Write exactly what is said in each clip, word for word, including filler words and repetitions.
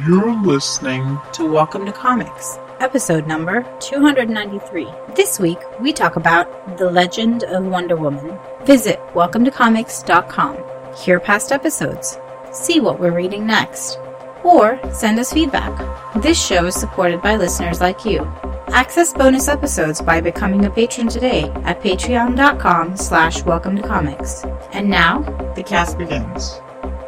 You're listening to Welcome to Comics, episode number two hundred ninety-three. This week, we talk about The Legend of Wonder Woman. Visit welcome to comics dot com. Hear past episodes. See what we're reading next. Or send us feedback. This show is supported by listeners like you. Access bonus episodes by becoming a patron today at patreon dot com slash welcome to comics. And now, the cast begins.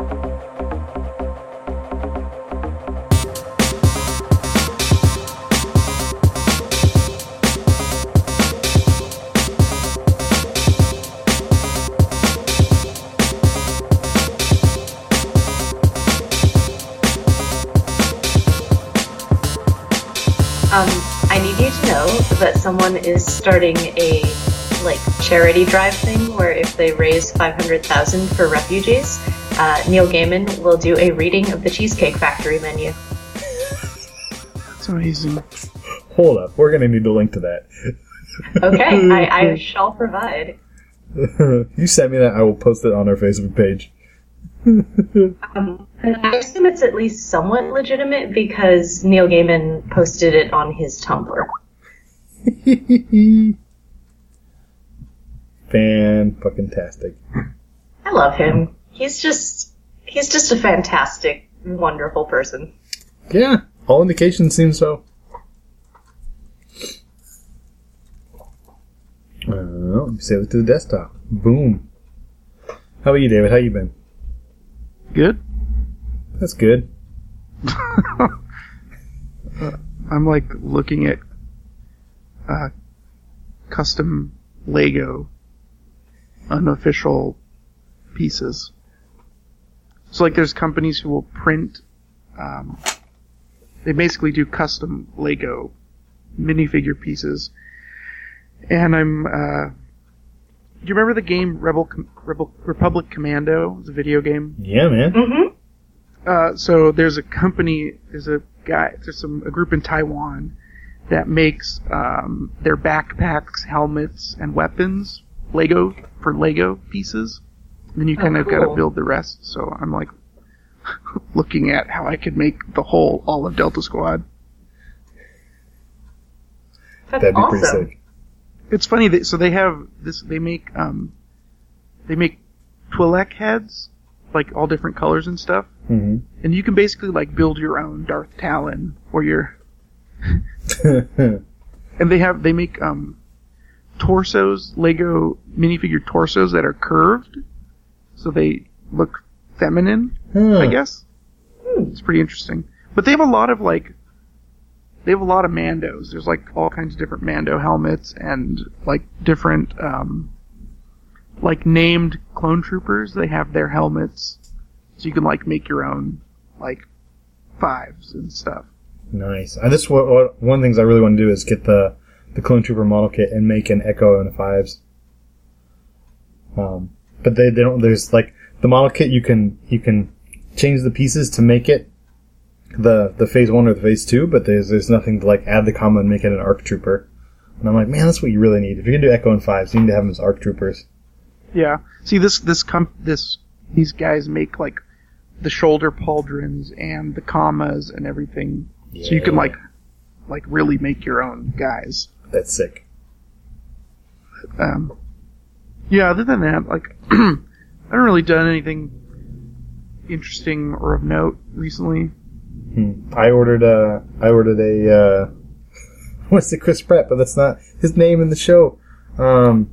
Um, I need you to know that someone is starting a, like, charity drive thing where if they raise five hundred thousand dollars for refugees, uh, Neil Gaiman will do a reading of the Cheesecake Factory menu. That's amazing. Hold up, we're gonna need to link to that. Okay, I, I shall provide. You send me that, I will post it on our Facebook page. um, and I assume it's at least somewhat legitimate because Neil Gaiman posted it on his Tumblr. Fan-fucking-tastic. I love him. He's just, he's just a fantastic, wonderful person. Yeah, all indications seem so. Uh, let me save it to the desktop. Boom. How about you, David? How you been? Good. That's good. uh, I'm like looking at uh, custom Lego unofficial pieces. So like there's companies who will print, um, they basically do custom Lego minifigure pieces. And I'm, uh, do you remember the game Rebel Com- Rebel Republic Commando? It's a video game. Yeah, man. Mm-hmm. Uh, so there's a company, there's a guy, there's some a group in Taiwan that makes um, their backpacks, helmets, and weapons Lego for Lego pieces. And then you kind oh, of cool. got to build the rest. So I'm like looking at how I could make the whole all of Delta Squad. That's That'd be awesome. pretty sick. It's funny that so they have this. They make um, they make Twi'lek heads, like all different colors and stuff, Mm-hmm. and you can basically like build your own Darth Talon, or your. And they have they make um, torsos, Lego minifigure torsos that are curved, so they look feminine. Huh. I guess it's pretty interesting. But they have a lot of like. They have a lot of Mandos. There's like all kinds of different Mando helmets and like different, um, like named clone troopers. They have their helmets, so you can like make your own like fives and stuff. Nice. I just what, what, one of the things I really want to do is get the the clone trooper model kit and make an Echo and a fives. Um, but they they don't. There's like the model kit. You can you can change the pieces to make it the the phase one or the phase two, but there's there's nothing to like add the comma and make it an ARC trooper. And I'm like, man, that's what you really need. If you're gonna do Echo and fives, you need to have them as ARC troopers. Yeah. See, this this com- this these guys make like the shoulder pauldrons and the commas and everything, Yeah. so you can like like really make your own guys. That's sick. Um, yeah. Other than that, like I haven't really done anything interesting or of note recently. Hmm. I ordered uh I ordered a uh what's it, Chris Pratt, but that's not his name in the show. Um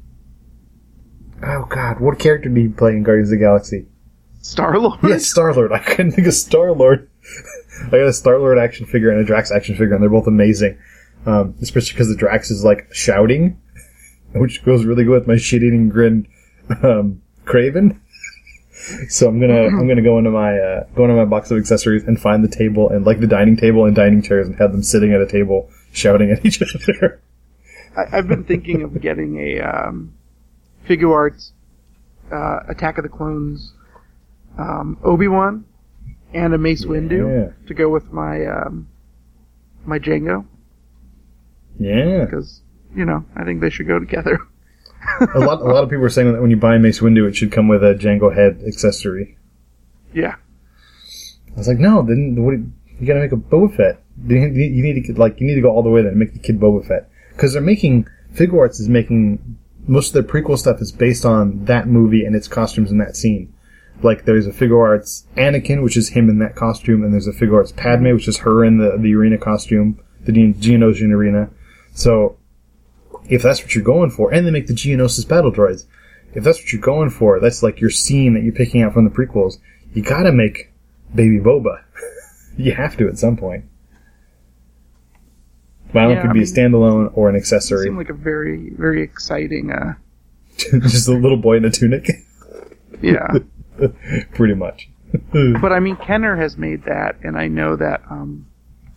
Oh god, what character did he play in Guardians of the Galaxy? Star-Lord? Yes, Star-Lord. I couldn't think of Star-Lord. I got a Star-Lord action figure and a Drax action figure, and they're both amazing. Um, especially because the Drax is like shouting, which goes really good with my shit-eating grin, um, Kraven. So I'm gonna I'm gonna go into my uh, go into my box of accessories and find the table and like the dining table and dining chairs and have them sitting at a table shouting at each other. I, I've been thinking of getting a um, Figuarts uh, Attack of the Clones um, Obi-Wan and a Mace Windu Yeah. to go with my um, my Jango, Yeah, because you know I think they should go together. a lot a lot of people are saying that when you buy Mace Windu, it should come with a Jango head accessory. Yeah. I was like, no, then what? You gotta make a Boba Fett. You need, you need to like you need to go all the way then and make the kid Boba Fett, because they're making Figure Arts is making most of their prequel stuff is based on that movie and its costumes in that scene. Like there's a Figure Arts Anakin, which is him in that costume, and there's a Figure Arts Padme, which is her in the the arena costume, the Geonosian arena. So if that's what you're going for, and they make the Geonosis battle droids, if that's what you're going for, that's like your scene that you're picking out from the prequels. You gotta make Baby Boba. You have to at some point. But I don't know if it could be a standalone or an accessory. It seemed like a very, very exciting, uh... Just a little boy in a tunic? Yeah. Pretty much. But I mean, Kenner has made that, and I know that, um...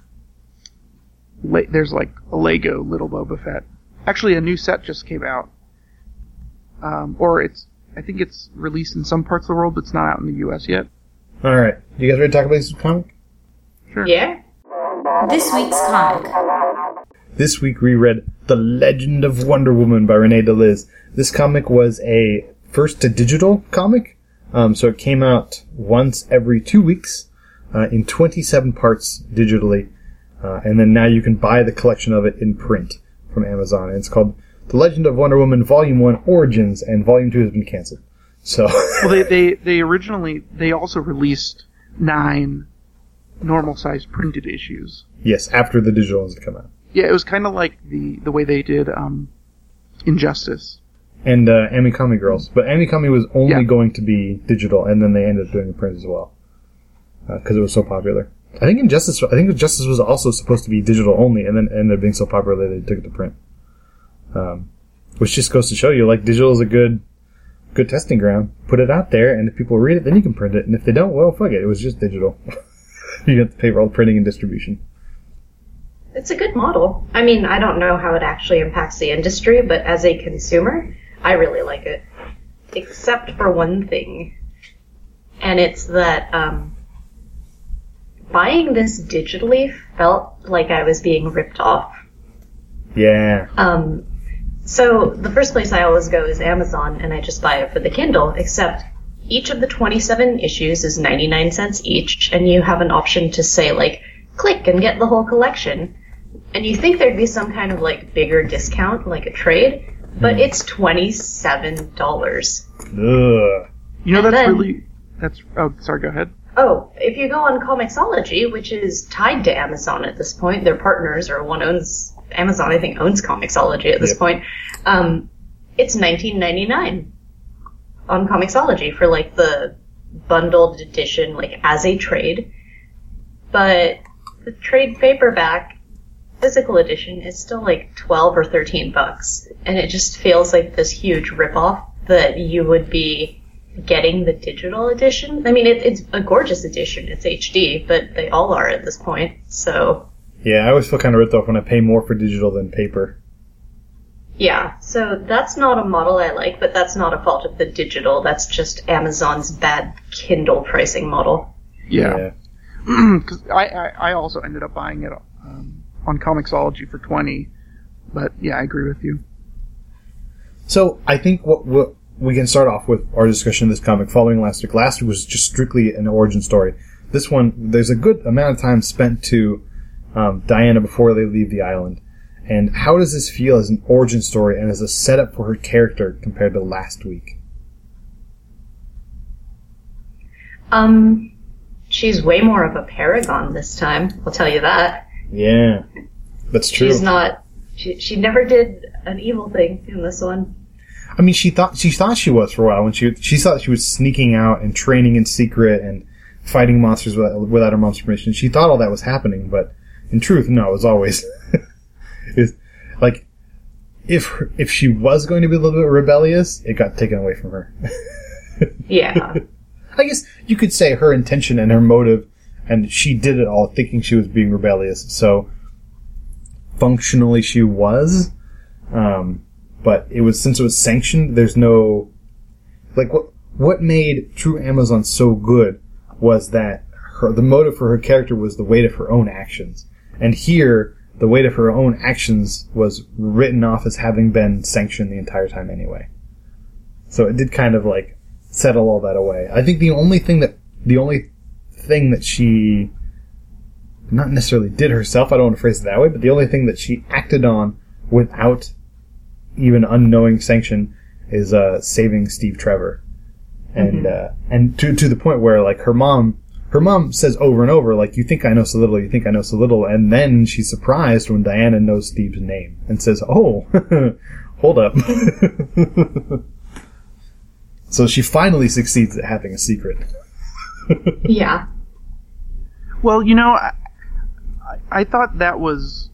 Le- there's like a Lego Little Boba Fett. Actually, a new set just came out. Um, or it's... I think it's released in some parts of the world, but it's not out in the U S yet. Alright. You guys ready to talk about this comic? Sure. Yeah. This week's comic. This week we read The Legend of Wonder Woman by Renee DeLiz. This comic was a first-to-digital comic, um, so it came out once every two weeks uh, in twenty-seven parts digitally, uh, and then now you can buy the collection of it in print from Amazon. And it's called The Legend of Wonder Woman Volume one Origins, and Volume two has been canceled. So well, they, they, they originally, they also released nine normal-sized printed issues. Yes, after the digital ones had come out. Yeah, it was kind of like the, the way they did um, Injustice. And uh, Amikami Girls. But Amikami was only Yeah. going to be digital, and then they ended up doing a print as well. Because uh, it was so popular. I think Injustice I think Injustice was also supposed to be digital only, and then ended up being so popular that they took it to print. Um, which just goes to show you, like, digital is a good good testing ground. Put it out there, and if people read it, then you can print it. And if they don't, well, fuck it. It was just digital. You have to pay for all the printing and distribution. It's a good model. I mean, I don't know how it actually impacts the industry, but as a consumer, I really like it. Except for one thing. And it's that, um, buying this digitally felt like I was being ripped off. Yeah. Um, so the first place I always go is Amazon, and I just buy it for the Kindle, except each of the twenty-seven issues is ninety-nine cents each, and you have an option to say, like, click and get the whole collection. And you think there'd be some kind of, like, bigger discount, like a trade, but mm. it's twenty-seven dollars. Ugh. You know, And that's then- really... That's... Oh, sorry, go ahead. Oh, if you go on Comixology, which is tied to Amazon at this point, they're partners, or one owns... Amazon, I think, owns Comixology at this Yep. point. Um, it's nineteen ninety-nine on Comixology for, like, the bundled edition, like, as a trade. But the trade paperback physical edition is still, like, twelve or thirteen bucks. And it just feels like this huge ripoff that you would be getting the digital edition. I mean, it, it's a gorgeous edition. It's H D, but they all are at this point, so... Yeah, I always feel kind of ripped off when I pay more for digital than paper. Yeah, so that's not a model I like, but that's not a fault of the digital. That's just Amazon's bad Kindle pricing model. Yeah. Because I, I, I also ended up buying it um, on Comixology for twenty. But, yeah, I agree with you. So, I think what, what we can start off with our discussion of this comic following last week. Last week was just strictly an origin story. This one, there's a good amount of time spent to um, Diana before they leave the island. And how does this feel as an origin story and as a setup for her character compared to last week? Um, she's way more of a paragon this time, I'll tell you that. Yeah, that's true. She's not, she, she never did an evil thing in this one. I mean, she thought she thought she was for a while when she she thought she was sneaking out and training in secret and fighting monsters without, without her mom's permission. She thought all that was happening, but in truth, no, it was always it's like if her, if she was going to be a little bit rebellious, it got taken away from her. Yeah. I guess you could say her intention and her motive, and she did it all thinking she was being rebellious. So functionally, she was. Um, But it was, since it was sanctioned, there's no, like, what, what made True Amazon so good was that her, the motive for her character was the weight of her own actions. And here, the weight of her own actions was written off as having been sanctioned the entire time anyway. So it did kind of, like, settle all that away. I think the only thing that, the only thing that she not necessarily did herself, I don't want to phrase it that way, but the only thing that she acted on without even unknowing sanction is uh, saving Steve Trevor. And mm-hmm. uh, and to to the point where, like, her mom her mom says over and over, like, you think I know so little, you think I know so little, and then she's surprised when Diana knows Steve's name and says, oh, hold up. So she finally succeeds at having a secret. Yeah. Well, you know, I, I thought that was...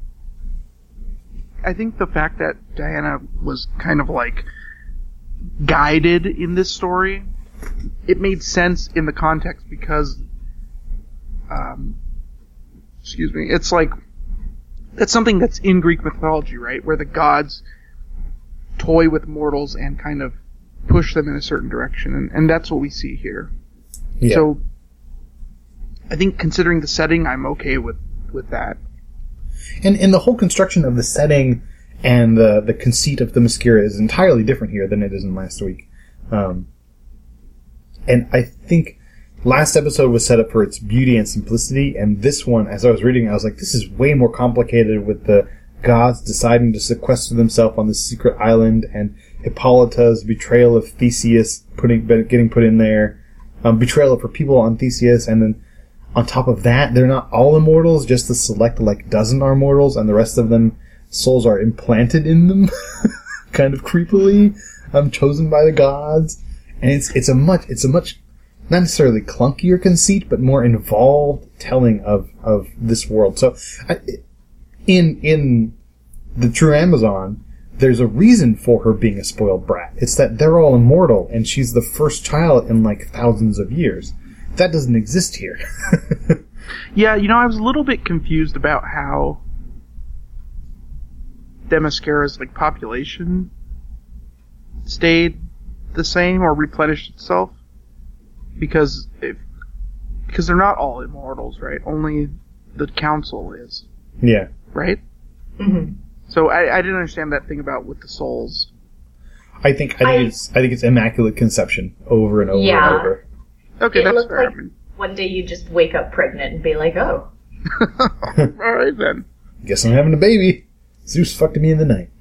I think the fact that Diana was kind of, like, guided in this story, it made sense in the context because, um, excuse me, it's like, that's something that's in Greek mythology, right? Where the gods toy with mortals and kind of push them in a certain direction, and, and that's what we see here. Yeah. So, I think considering the setting, I'm okay with, with that. And and the whole construction of the setting and the the conceit of the Themyscira is entirely different here than it is in last week. Um, and I think last episode was set up for its beauty and simplicity, and this one, as I was reading, I was like, this is way more complicated with the gods deciding to sequester themselves on this secret island, and Hippolyta's betrayal of Theseus putting getting put in there, um, betrayal of her people on Theseus, and then on top of that, they're not all immortals, just the select, like, dozen are mortals, and the rest of them, souls are implanted in them, kind of creepily, um, chosen by the gods. And it's, it's a much, it's a much, not necessarily clunkier conceit, but more involved telling of, of this world. So, I, in, in the true Amazon, there's a reason for her being a spoiled brat. It's that they're all immortal, and she's the first child in, like, thousands of years. That doesn't exist here. Yeah, you know, I was a little bit confused about how Themyscira's, like, population stayed the same or replenished itself. Because if, because they're not all immortals, right? Only the council is. Yeah. Right? Mm-hmm. So I, I didn't understand that thing about with the souls. I think I think I, it's I think it's immaculate conception over and over yeah. and over. Okay, it that's looked fair. like one day you just wake up pregnant and be like, oh. Alright then. Guess I'm having a baby. Zeus fucked me in the night.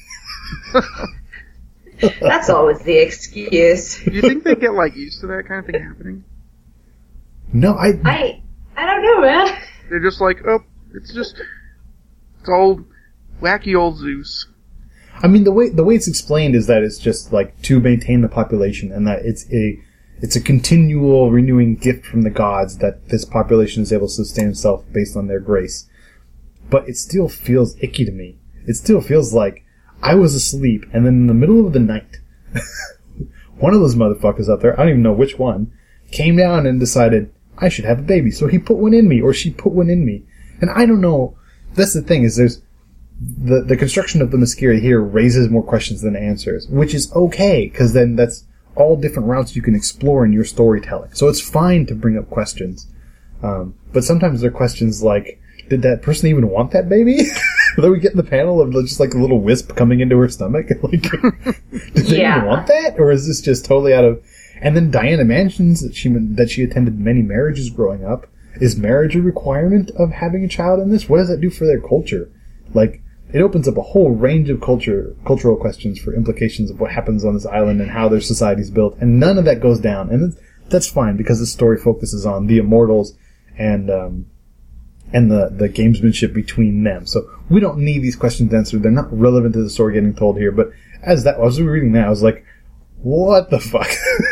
That's always the excuse. Do you think they get, like, used to that kind of thing happening? No, I... I I don't know, man. They're just like, oh, it's just, it's old, wacky old Zeus. I mean, the way the way it's explained is that it's just, like, to maintain the population, and that it's a it's a continual renewing gift from the gods that this population is able to sustain itself based on their grace. But it still feels icky to me. It still feels like I was asleep, and then in the middle of the night, one of those motherfuckers out there, I don't even know which one, came down and decided, I should have a baby. So he put one in me, or she put one in me. And I don't know, that's the thing, is there's, the, the construction of the Themyscira here raises more questions than answers, which is okay, because then that's all different routes you can explore in your storytelling. So it's fine to bring up questions. Um, but sometimes they're questions like, did that person even want that baby? Then we get in the panel of just like a little wisp coming into her stomach. Like, did they yeah. even want that? Or is this just totally out of... And then Diana mentions that she that she attended many marriages growing up. Is marriage a requirement of having a child in this? What does that do for their culture? Like, it opens up a whole range of culture, cultural questions for implications of what happens on this island and how their society's built. And none of that goes down. And that's fine, because the story focuses on the immortals and... um and the, the gamesmanship between them. So we don't need these questions answered. They're not relevant to the story getting told here. But as that, I was reading that, I was like, what the fuck?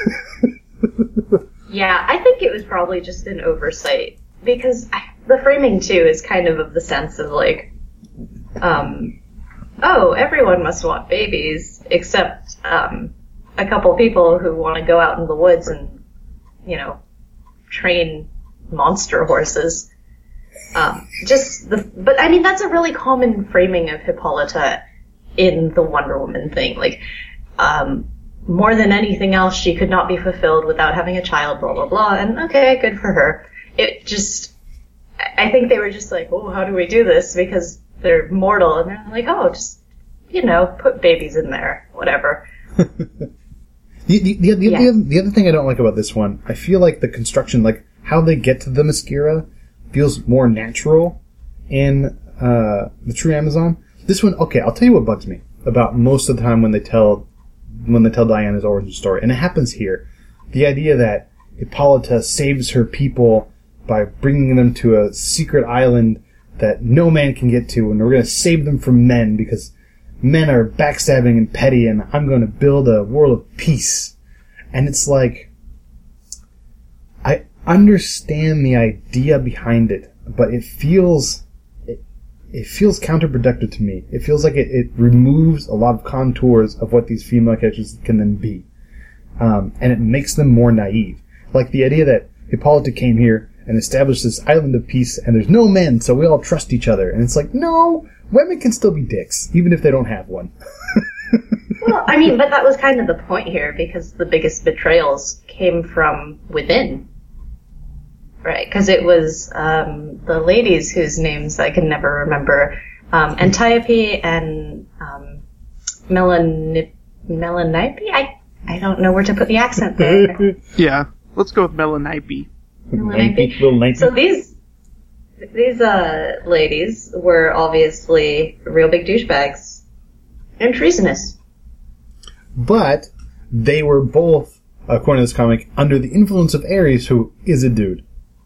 Yeah, I think it was probably just an oversight. Because I, the framing, too, is kind of of the sense of, like, um, oh, everyone must want babies, except um, a couple people who want to go out in the woods and, you know, train monster horses. Um, just the, but I mean, that's a really common framing of Hippolyta in the Wonder Woman thing. Like, um, more than anything else, she could not be fulfilled without having a child, blah, blah, blah. And okay, good for her. It just, I think they were just like, oh, how do we do this? Because they're mortal. And they're like, oh, just, you know, put babies in there, whatever. the, the, the, the, yeah. the, the other thing I don't like about this one, I feel like the construction, like, how they get to the Themyscira feels more natural in uh, the True Amazon. This one, okay, I'll tell you what bugs me about most of the time when they tell when they tell Diana's origin story, and it happens here. The idea that Hippolyta saves her people by bringing them to a secret island that no man can get to, and we're going to save them from men because men are backstabbing and petty, and I'm going to build a world of peace. And it's like, I understand the idea behind it, but it feels it, it feels counterproductive to me. It feels like it, it removes a lot of contours of what these female characters can then be. Um, and it makes them more naive. Like the idea that Hippolyta came here and established this island of peace, and there's no men, so we all trust each other. And it's like, no, women can still be dicks, even if they don't have one. Well, I mean, but that was kind of the point here, because the biggest betrayals came from within. Right, because it was um, the ladies whose names I can never remember, um, Antiope and um, Melanip- Melanippe? I I don't know where to put the accent there. Yeah, let's go with Melanippe. Nineteen, little nineteen. So these these uh, ladies were obviously real big douchebags and treasonous. But they were both, according to this comic, under the influence of Ares, who is a dude.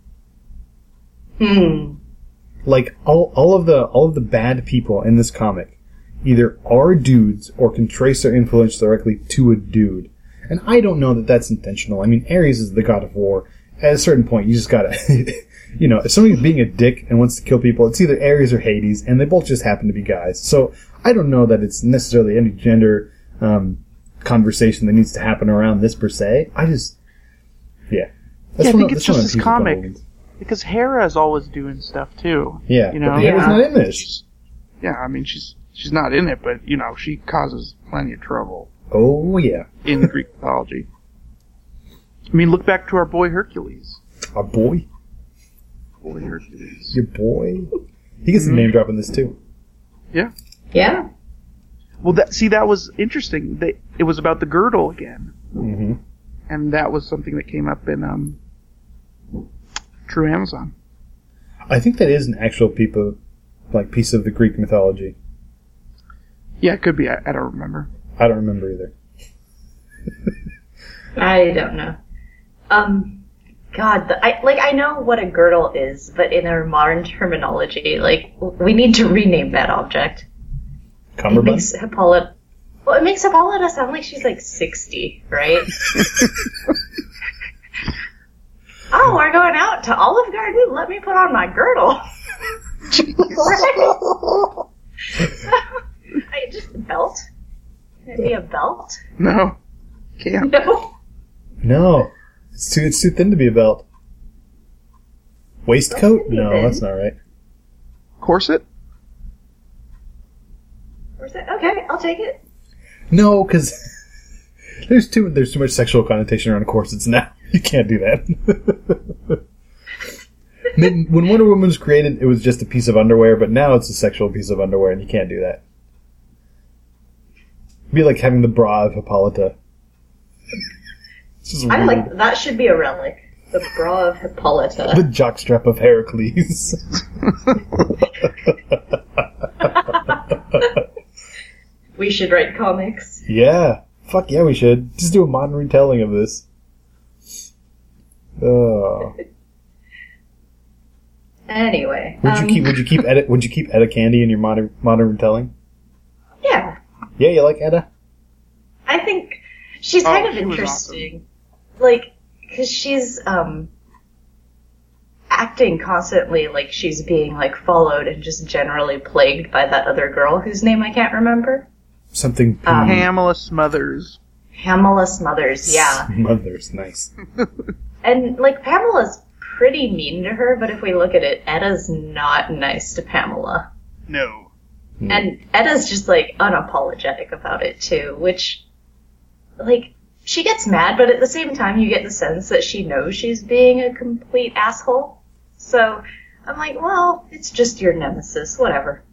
Hmm. Like all all of the all of the bad people in this comic either are dudes or can trace their influence directly to a dude. And I don't know that that's intentional. I mean, Ares is the god of war. At a certain point, you just gotta, you know, if somebody's being a dick and wants to kill people, it's either Ares or Hades, and they both just happen to be guys. So I don't know that it's necessarily any gender um, conversation that needs to happen around this per se. I just, yeah. That's Yeah, I one think of- it's that's one just of this the comic. problems. Because Hera's always doing stuff too. Yeah, you know, but Hera's Yeah. not in this. She's- yeah, I mean she's she's not in it, but you know she causes plenty of trouble Oh, yeah. in Greek mythology. I mean, look back to our boy Hercules. Our boy. Boy Hercules. Your boy. He gets a Mhm. name drop in this, too. Yeah. Yeah. Well, that see that was interesting. They, it was about the girdle again, Mm-hmm. and that was something that came up in um, True Amazon. I think that is an actual piece of, like, piece of the Greek mythology. Yeah, it could be. I, I don't remember. I don't remember either. I don't know. Um, God, the, I like I know what a girdle is, but in our modern terminology, like we need to rename that object. It Cummerbund? makes Hippolyta. Well, it makes Hippolyta sound like she's like sixty, right? Oh, we're going out to Olive Garden. Let me put on my girdle. Right? I just belt. Can it be a belt? No, can't. No. No. It's too, it's too thin to be a belt. Waistcoat? That's too No, thin. that's not right. Corset? Where's that? Okay, I'll take it. No, because there's too there's too much sexual connotation around corsets now. You can't do that. When when Wonder Woman was created, it was just a piece of underwear, but now it's a sexual piece of underwear, and you can't do that. It'd be like having the bra of Hippolyta. It's just I weird. like that. Should be a relic. The bra of Hippolyta. The jockstrap of Heracles. We should write comics. Yeah. Fuck yeah, we should. Just do a modern retelling of this. Oh. Anyway. Would um, you keep would you keep Etta would you keep Etta Candy in your modern modern retelling? Yeah. Yeah, you like Etta? I think she's Oh, kind of she was interesting. Like, because she's, um, acting constantly like she's being, like, followed and just generally plagued by that other girl whose name I can't remember. Something Um, Pamela Smothers. Pamela Smothers, yeah. Mother's nice. And, like, Pamela's pretty mean to her, but if we look at it, Etta's not nice to Pamela. No. And Etta's just, like, unapologetic about it, too, which, like, she gets mad, but at the same time you get the sense that she knows she's being a complete asshole. So, I'm like, well, it's just your nemesis, whatever.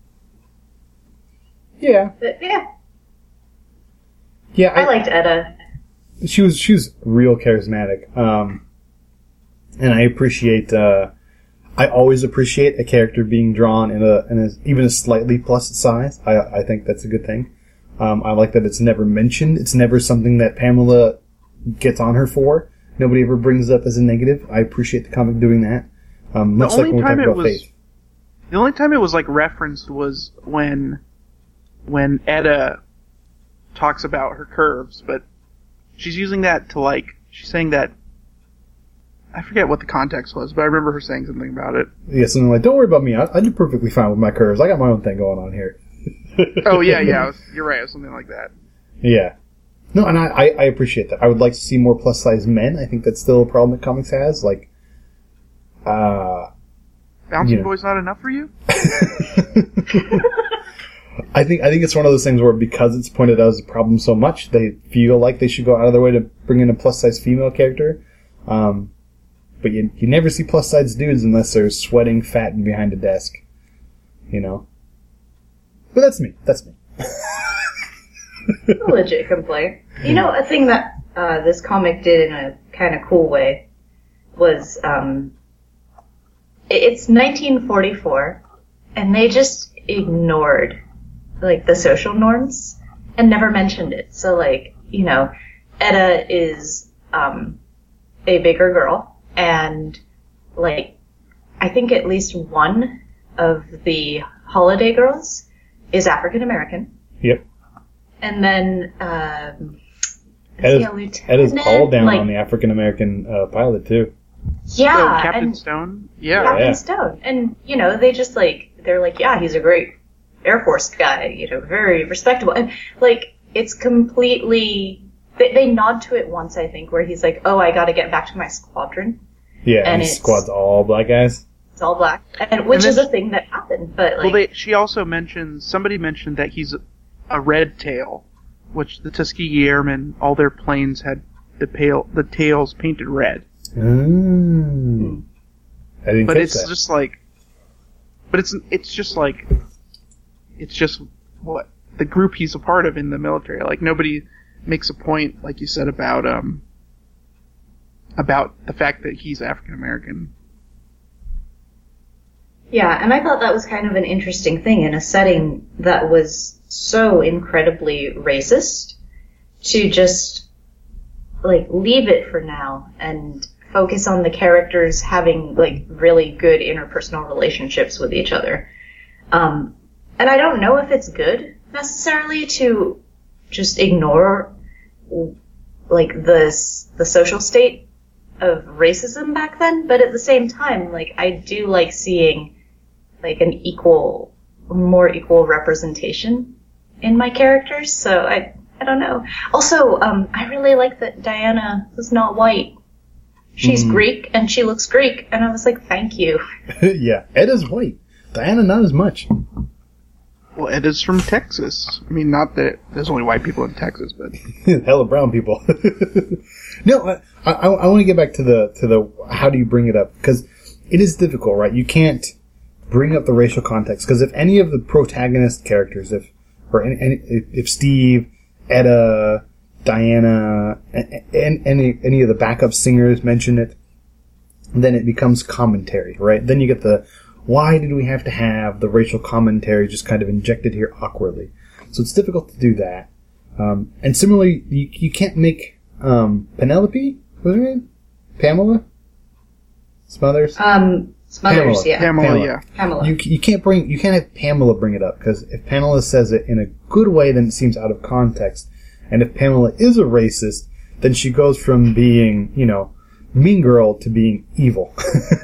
Yeah. But, yeah, Yeah, I I, liked Etta. she was she was real charismatic. Um and I appreciate. Uh, I always appreciate a character being drawn in a, in a even a slightly plus size. I, I think that's a good thing. Um, I like that it's never mentioned. It's never something that Pamela gets on her for. Nobody ever brings it up as a negative. I appreciate the comic doing that. Um, much like when we talk about was, Faith. The only time it was like referenced was when when Etta talks about her curves, but she's using that to like she's saying that I forget what the context was, but I remember her saying something about it. Yeah, something like, "Don't worry about me. I, I do perfectly fine with my curves. I got my own thing going on here." Oh yeah, yeah, it was, you're right. It was something like that. Yeah. No, and I, I, I appreciate that. I would like to see more plus size men. I think that's still a problem that comics has. Like, uh, Bouncing you know. Boy's not enough for you? I think I think it's one of those things where because it's pointed out as a problem so much, they feel like they should go out of their way to bring in a plus size female character. Um, but you you never see plus size dudes unless they're sweating, fat, and behind a desk. You know. But that's me. That's me. A legit complaint. You know, a thing that uh, this comic did in a kind of cool way was um, it's nineteen forty-four, and they just ignored like the social norms and never mentioned it. So, like, you know, Etta is um, a bigger girl, and like I think at least one of the Holiday girls is African American. Yep. And then, um, Edda's, Edda's all down like, on the African American uh, pilot too. Yeah, oh, Captain and, Stone. Yeah, Captain yeah. Stone, and you know they just like they're like, yeah, he's a great Air Force guy, you know, very respectable, and like it's completely. They, they nod to it once, I think, where he's like, oh, I got to get back to my squadron. Yeah, and his squad's all black guys. It's all black, and which and is a thing that happened. But like, well, they, she also mentioned somebody mentioned that he's a, a red tail, which the Tuskegee Airmen, all their planes had the pale the tails painted red. Mm. I didn't but catch it's that. just like, but it's it's just like, it's just what the group he's a part of in the military. Like nobody makes a point, like you said, about um about the fact that he's African American. Yeah, and I thought that was kind of an interesting thing in a setting that was so incredibly racist to just like leave it for now and focus on the characters having like really good interpersonal relationships with each other. Um, and I don't know if it's good necessarily to just ignore like the the social state of racism back then, but at the same time, like I do like seeing like an equal, more equal representation in my characters. So I, I don't know. Also, um, I really like that Diana was not white. She's mm. Greek and she looks Greek, and I was like, thank you. Yeah, Edda's white. Diana not as much. Well, Edda's from Texas. I mean, not that there's only white people in Texas, but hella brown people. No, I, I, I want to get back to the to the how do you bring it up, because it is difficult, right? You can't bring up the racial context, because if any of the protagonist characters, if or any, any, if Steve, Etta, Diana, and, and any any of the backup singers mention it, then it becomes commentary, right? Then you get the why did we have to have the racial commentary just kind of injected here awkwardly? So it's difficult to do that. Um, and similarly, you, you can't make um, Penelope, what's her name? Pamela Smothers. Um. Smothers, Pamela. yeah. Pamela, Pamela. yeah. Pamela. You you can't bring you can't have Pamela bring it up, because if Pamela says it in a good way, then it seems out of context. And if Pamela is a racist, then she goes from being, you know, mean girl to being evil.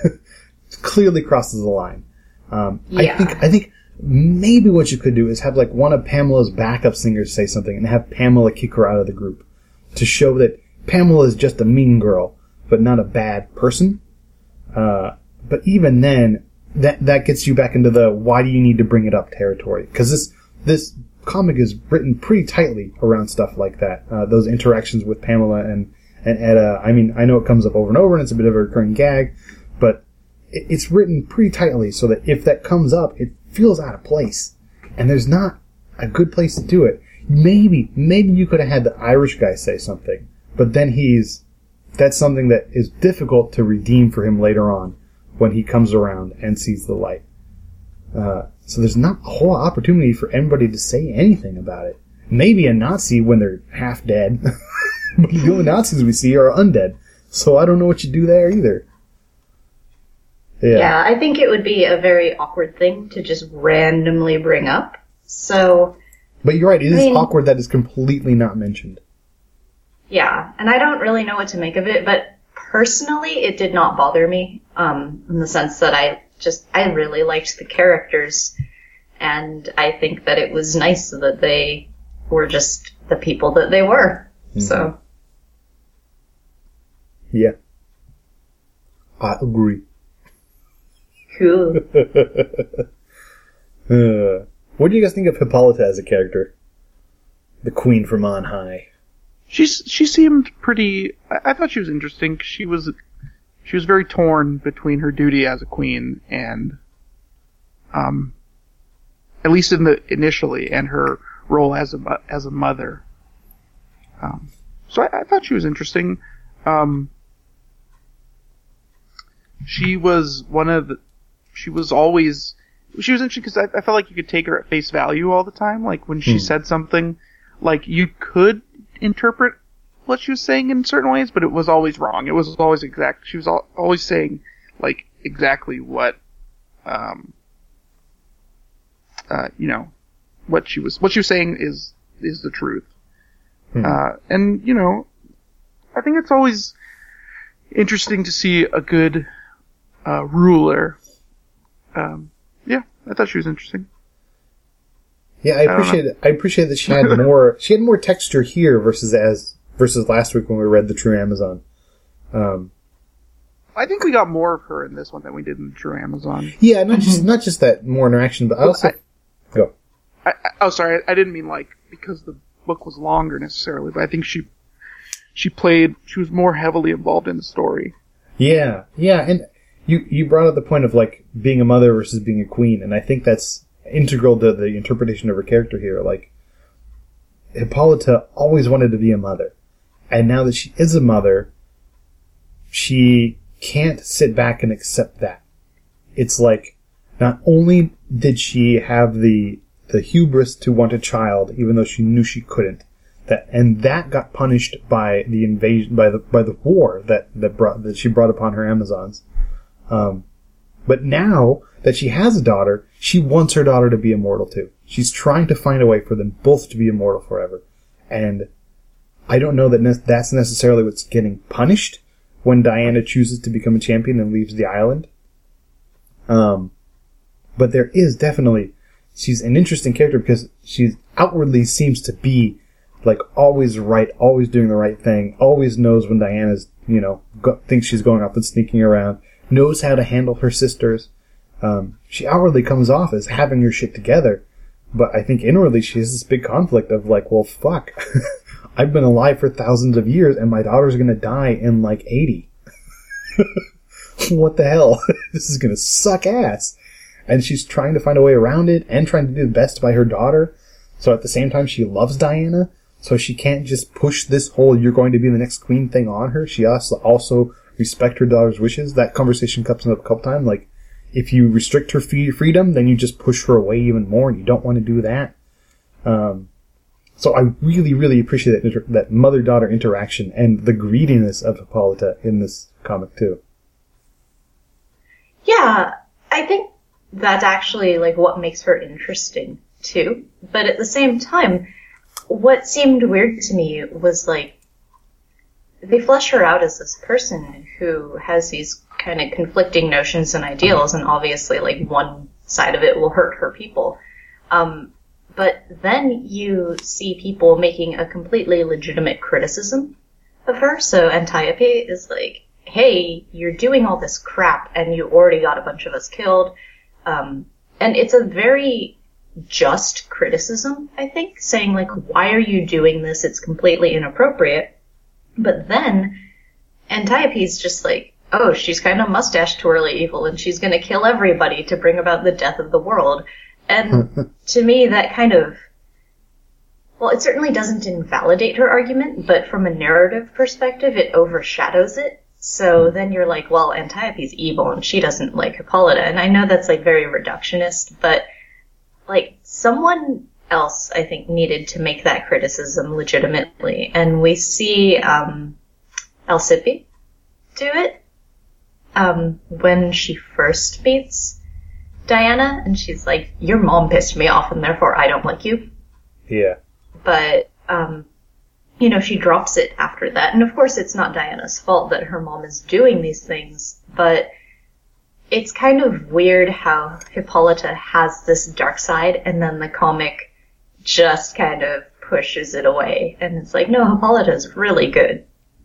Clearly crosses the line. Um, Yeah. I think I think maybe what you could do is have like one of Pamela's backup singers say something and have Pamela kick her out of the group to show that Pamela is just a mean girl, but not a bad person. Uh, But even then, that that gets you back into the why do you need to bring it up territory? Because this this comic is written pretty tightly around stuff like that. Uh, those interactions with Pamela and and Etta. I mean, I know it comes up over and over, and it's a bit of a recurring gag, but it, it's written pretty tightly so that if that comes up, it feels out of place, and there's not a good place to do it. Maybe maybe you could have had the Irish guy say something, but then he's that's something that is difficult to redeem for him later on when he comes around and sees the light. Uh, so there's not a whole opportunity for anybody to say anything about it. Maybe a Nazi when they're half dead. But the only Nazis we see are undead. So I don't know what you do there either. Yeah. yeah, I think it would be a very awkward thing to just randomly bring up. So... But you're right, it I is mean, awkward that it's completely not mentioned. Yeah, and I don't really know what to make of it, but personally it did not bother me, um, in the sense that I just, I really liked the characters, and I think that it was nice that they were just the people that they were, mm-hmm. so... Yeah. I agree. Cool. uh, what do you guys think of Hippolyta as a character? The queen from on high. She's she seemed pretty. I, I thought she was interesting. She was she was very torn between her duty as a queen and, um, at least in the initially, and her role as a as a mother. Um, so I, I thought she was interesting. Um, she was one of the. She was always. She was interesting because I, I felt like you could take her at face value all the time. Like when she hmm. said something, like you could interpret what she was saying in certain ways, but it was always wrong. It was always exact. She was al- always saying like exactly what, um, uh, you know, what she was what she was saying is is the truth. Hmm. Uh, and you know, I think it's always interesting to see a good uh, ruler. Um, yeah, I thought she was interesting. Yeah, I appreciate I it. I appreciate that she had more. She had more texture here versus as versus last week when we read the True Amazon. Um, I think we got more of her in this one than we did in the True Amazon. Yeah, not just not just that more interaction, but I also I, go. I, I, oh, sorry, I didn't mean like because the book was longer necessarily, but I think she she played. She was more heavily involved in the story. Yeah, yeah, and you you brought up the point of like being a mother versus being a queen, and I think that's integral to the interpretation of her character here. Like, Hippolyta always wanted to be a mother. And now that she is a mother, she can't sit back and accept that. It's like, not only did she have the the hubris to want a child, even though she knew she couldn't, that and that got punished by the invasion, by the by the war that that brought that she brought upon her Amazons. Um, but now that she has a daughter, she wants her daughter to be immortal too. She's trying to find a way for them both to be immortal forever. And I don't know that ne- that's necessarily what's getting punished when Diana chooses to become a champion and leaves the island. Um, but there is definitely, she's an interesting character because she outwardly seems to be like always right, always doing the right thing, always knows when Diana's, you know, go- thinks she's going off and sneaking around, knows how to handle her sisters. Um, she outwardly comes off as having her shit together, but I think inwardly she has this big conflict of like, well, fuck, I've been alive for thousands of years and my daughter's gonna die in like eighty. What the hell? This is gonna suck ass. And she's trying to find a way around it and trying to do the best by her daughter. So at the same time, she loves Diana, so she can't just push this whole "you're going to be the next queen" thing on her. She has to also respect her daughter's wishes. That conversation comes up a couple times, like, if you restrict her freedom, then you just push her away even more, and you don't want to do that. Um, so I really, really appreciate that inter- that mother-daughter interaction and the greediness of Hippolyta in this comic too. Yeah, I think that's actually like what makes her interesting too. But at the same time, what seemed weird to me was like they flesh her out as this person who has these kind of conflicting notions and ideals, and obviously like one side of it will hurt her people. Um, but then you see people making a completely legitimate criticism of her. So Antiope is like, hey, you're doing all this crap and you already got a bunch of us killed. Um, and it's a very just criticism, I think, saying like, why are you doing this? It's completely inappropriate. But then Antiope's just like, oh, she's kind of mustache twirly evil and she's going to kill everybody to bring about the death of the world. And to me, that kind of well, it certainly doesn't invalidate her argument, but from a narrative perspective, it overshadows it. So then you're like, well, Antiope's evil and she doesn't like Hippolyta. And I know that's like very reductionist, but like someone else, I think, needed to make that criticism legitimately. And we see um, Alcippe do it um, when she first meets Diana, and she's like, your mom pissed me off and therefore I don't like you. Yeah. But, um, you know, she drops it after that. And of course it's not Diana's fault that her mom is doing these things, but it's kind of weird how Hippolyta has this dark side and then the comic just kind of pushes it away. And it's like, no, Hippolyta's really good.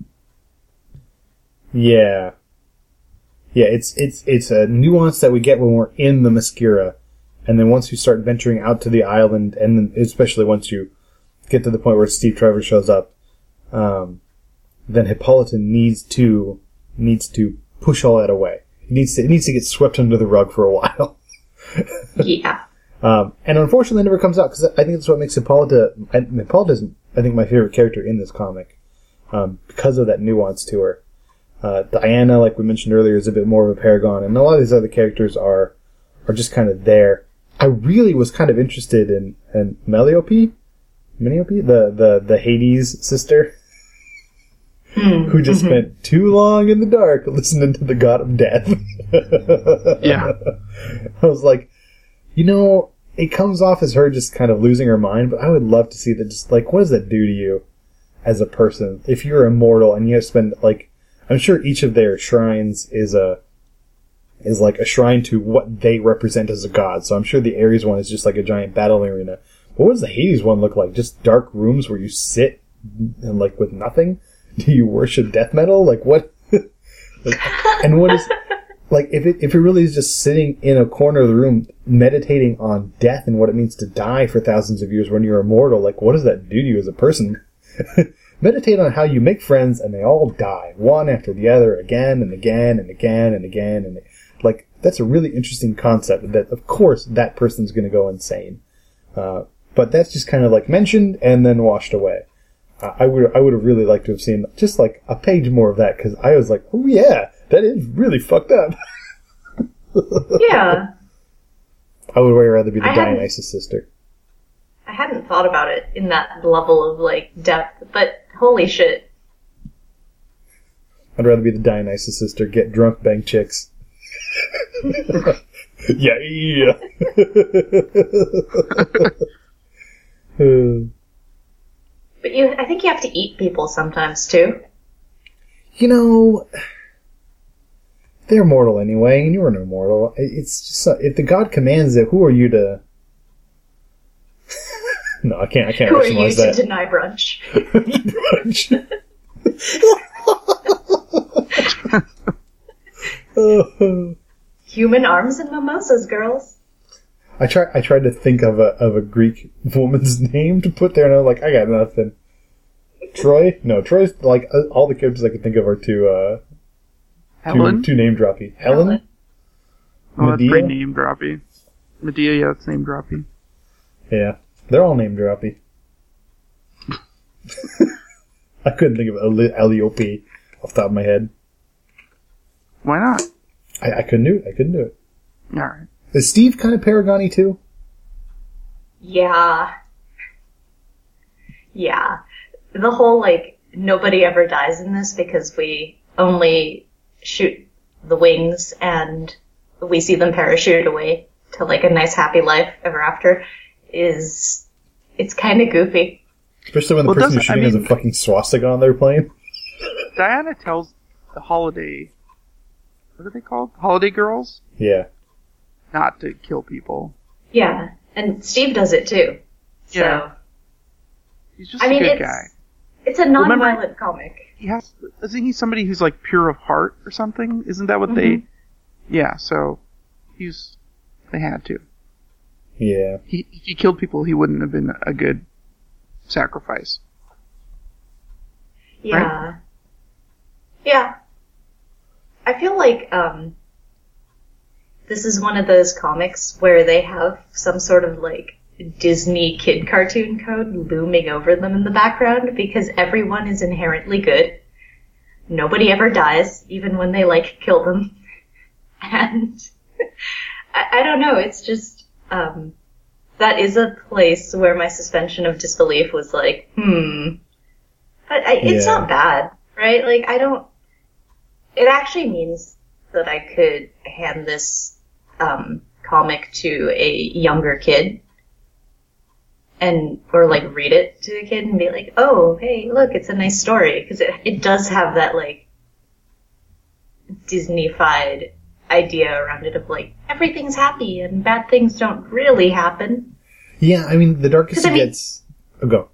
Yeah. Yeah, it's it's it's a nuance that we get when we're in the Mascara. And then once you start venturing out to the island, and then especially once you get to the point where Steve Trevor shows up, um, then Hippolyta needs to needs to push all that away. It needs to it needs to get swept under the rug for a while. Yeah. Um, and unfortunately, it never comes out because I think that's what makes Hippolyta. And Hippolyta is, I think, my favorite character in this comic um, because of that nuance to her. Uh, Diana, like we mentioned earlier, is a bit more of a paragon, and a lot of these other characters are are just kind of there. I really was kind of interested in in Meliope, Meliope, the the the Hades sister, Mm, who just mm-hmm. spent too long in the dark listening to the god of death. Yeah. I was like, you know, it comes off as her just kind of losing her mind, but I would love to see that. Just like, what does that do to you as a person if you're immortal and you have to spend like. I'm sure each of their shrines is a is like a shrine to what they represent as a god. So I'm sure the Ares one is just like a giant battle arena. But what does the Hades one look like? Just dark rooms where you sit and like with nothing? Do you worship death metal? Like what? like, and what is like if it if it really is just sitting in a corner of the room meditating on death and what it means to die for thousands of years when you're immortal? Like what does that do to you as a person? Meditate on how you make friends and they all die, one after the other, again and again and again and again. And like, that's a really interesting concept that, of course, that person's going to go insane. Uh, but that's just kind of like mentioned and then washed away. Uh, I would, I would have really liked to have seen just like a page more of that because I was like, oh yeah, that is really fucked up. Yeah. I would way rather be the I hadn't- Dionysus sister. I hadn't thought about it in that level of, like, depth, but holy shit. I'd rather be the Dionysus sister, get drunk, bang chicks. yeah, yeah. But you, I think you have to eat people sometimes, too. You know, they're mortal anyway, and you're no mortal. It's just, if the god commands it, who are you to... No, I can't. I can't Who are you rationalize to that. deny brunch? brunch. Human arms and mimosas, girls. I try. I tried to think of a of a Greek woman's name to put there, and I was like, I got nothing. Troy? No, Troy's like uh, all the characters I could think of are too uh, Helen? too, too name droppy. Helen? Helen. Oh, that's Medea? pretty name droppy. Medea, yeah, that's name droppy. Yeah, they're all name droppy. I couldn't think of Ali- Alliope off the top of my head. Why not? I, I couldn't do it. I couldn't do it. Alright. Is Steve kind of Paragoni too? Yeah. Yeah. The whole, like, nobody ever dies in this because we only shoot the wings and we see them parachute away to, like, a nice happy life ever after is, it's kind of goofy. Especially when the Well, person you're doesn't- I shooting has a mean- fucking swastika on their plane. Diana tells the holiday... What are they called? Holiday girls? Yeah. Not to kill people. Yeah. And Steve does it too. So, Yeah. He's just I a mean, good it's, guy. it's a non-violent Remember- comic. He has... Isn't he somebody who's, like, pure of heart or something? Isn't that what Mhm. they... Yeah, so... He's... They had to. Yeah. He, if he killed people, he wouldn't have been a good sacrifice. Yeah. Yeah. I feel like, um, this is one of those comics where they have some sort of, like, Disney kid cartoon code looming over them in the background because everyone is inherently good. Nobody ever dies, even when they, like, kill them. And I, I don't know, it's just, um, that is a place where my suspension of disbelief was like, hmm. But I, it's Yeah. not bad, right? Like, I don't, it actually means that I could hand this, um, comic to a younger kid and, or like read it to a kid and be like, oh, hey, look, it's a nice story. Cause it, it does have that like Disney-fied idea around it of like, everything's happy and bad things don't really happen. Yeah, I mean, the darkest 'Cause, I it mean- gets... Oh, go.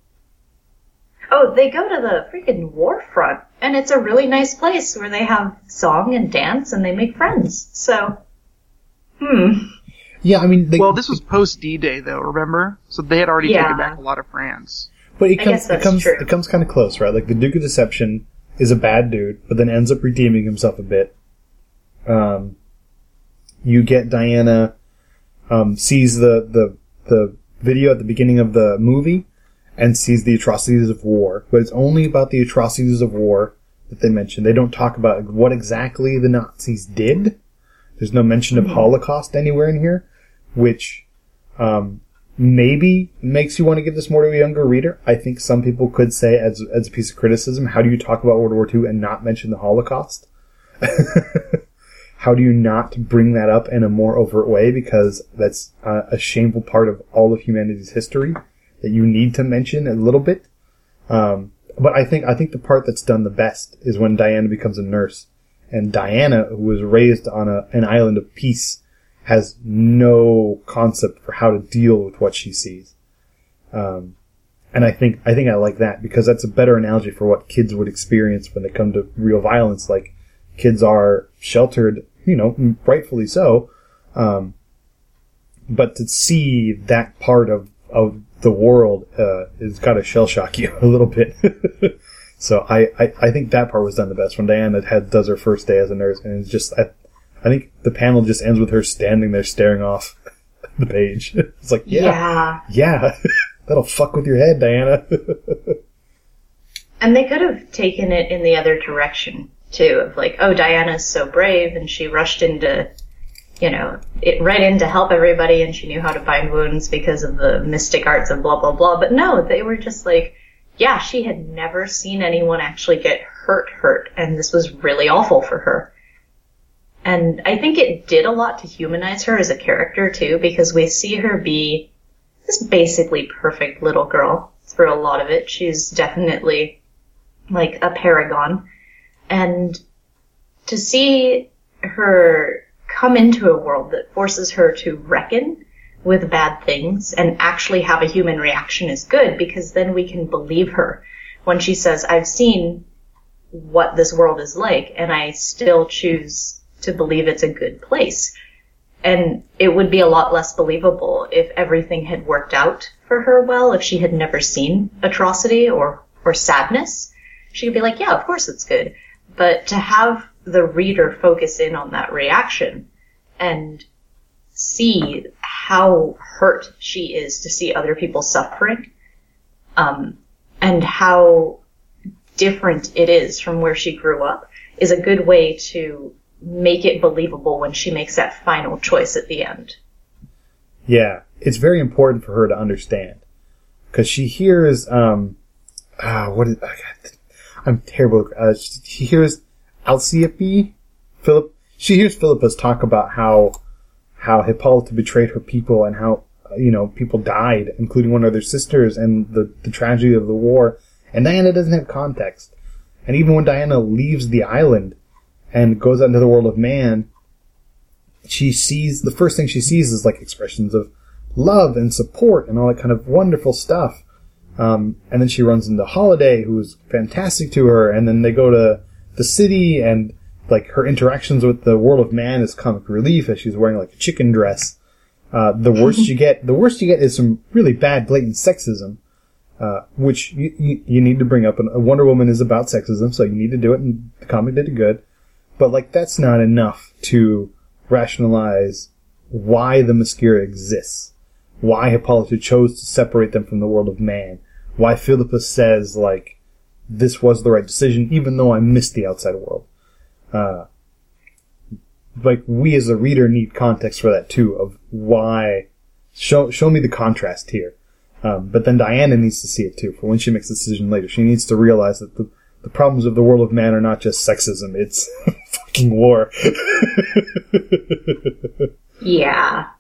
Oh, they go to the freaking war front and it's a really nice place where they have song and dance and they make friends. So, hmm. Yeah, I mean... They, Well, this was post D-Day, though, remember? So they had already Yeah. taken back a lot of France. But it I comes, guess that's it comes, true. it comes kind of close, right? Like, the Duke of Deception is a bad dude, but then ends up redeeming himself a bit. Um, you get Diana, um, sees the, the, the video at the beginning of the movie, and sees the atrocities of war, but it's only about the atrocities of war that they mention. They don't talk about what exactly the Nazis did. There's no mention of Mm-hmm. Holocaust anywhere in here, which, um, maybe makes you want to give this more to a younger reader. I think some people could say, as as a piece of criticism, how do you talk about World War Two and not mention the Holocaust? How do you not bring that up in a more overt way? Because that's uh, a shameful part of all of humanity's history that you need to mention a little bit. Um, but I think I think the part that's done the best is when Diana becomes a nurse, and Diana, who was raised on a, an island of peace, has no concept for how to deal with what she sees. Um, and I think, I think I like that because that's a better analogy for what kids would experience when they come to real violence. Like, kids are sheltered, you know, rightfully so. Um, but to see that part of, of the world, uh, is gotta shell shock you a little bit. So I, I, I think that part was done the best when Diana had, does her first day as a nurse, and it's just, I, I think the panel just ends with her standing there staring off the page. It's like, yeah, yeah, that'll fuck with your head, Diana. And they could have taken it in the other direction, too, of like, oh, Diana's so brave, and she rushed into, you know, it right in to help everybody, and she knew how to bind wounds because of the mystic arts and blah, blah, blah. But no, they were just like, yeah, she had never seen anyone actually get hurt hurt, and this was really awful for her. And I think it did a lot to humanize her as a character, too, because we see her be this basically perfect little girl through a lot of it. She's definitely like a paragon. And to see her come into a world that forces her to reckon with bad things and actually have a human reaction is good, because then we can believe her when she says, I've seen what this world is like and I still choose to believe it's a good place. And it would be a lot less believable if everything had worked out for her well, if she had never seen atrocity or, or sadness. She could be like, yeah, of course it's good. But to have the reader focus in on that reaction and see how hurt she is to see other people suffering, um, and how different it is from where she grew up, is a good way to make it believable when she makes that final choice at the end. Yeah, it's very important for her to understand. Because she hears, um, ah, what is, I'm terrible, uh, she, she hears Alciope, Philip, she hears Philippus talk about how, how Hippolyta betrayed her people and how, you know, people died, including one of their sisters, and the, the tragedy of the war. And Diana doesn't have context. And even when Diana leaves the island and goes out into the world of man, she sees, the first thing she sees is like expressions of love and support and all that kind of wonderful stuff. Um, and then she runs into Holiday, who's fantastic to her, and then they go to the city, and like her interactions with the world of man is comic relief as she's wearing like a chicken dress. Uh, the worst you get, the worst you get is some really bad, blatant sexism, uh, which you, you, you need to bring up. And Wonder Woman is about sexism, so you need to do it, and the comic did it good. But like, that's not enough to rationalize why the Themyscira exists, why Hippolyta chose to separate them from the world of man. Why Philippa says, like, this was the right decision, even though I missed the outside world. Uh, like, we as a reader need context for that, too, of why... Show show me the contrast here. Um, but then Diana needs to see it, too, for when she makes the decision later. She needs to realize that the, the problems of the world of man are not just sexism, it's fucking war. Yeah.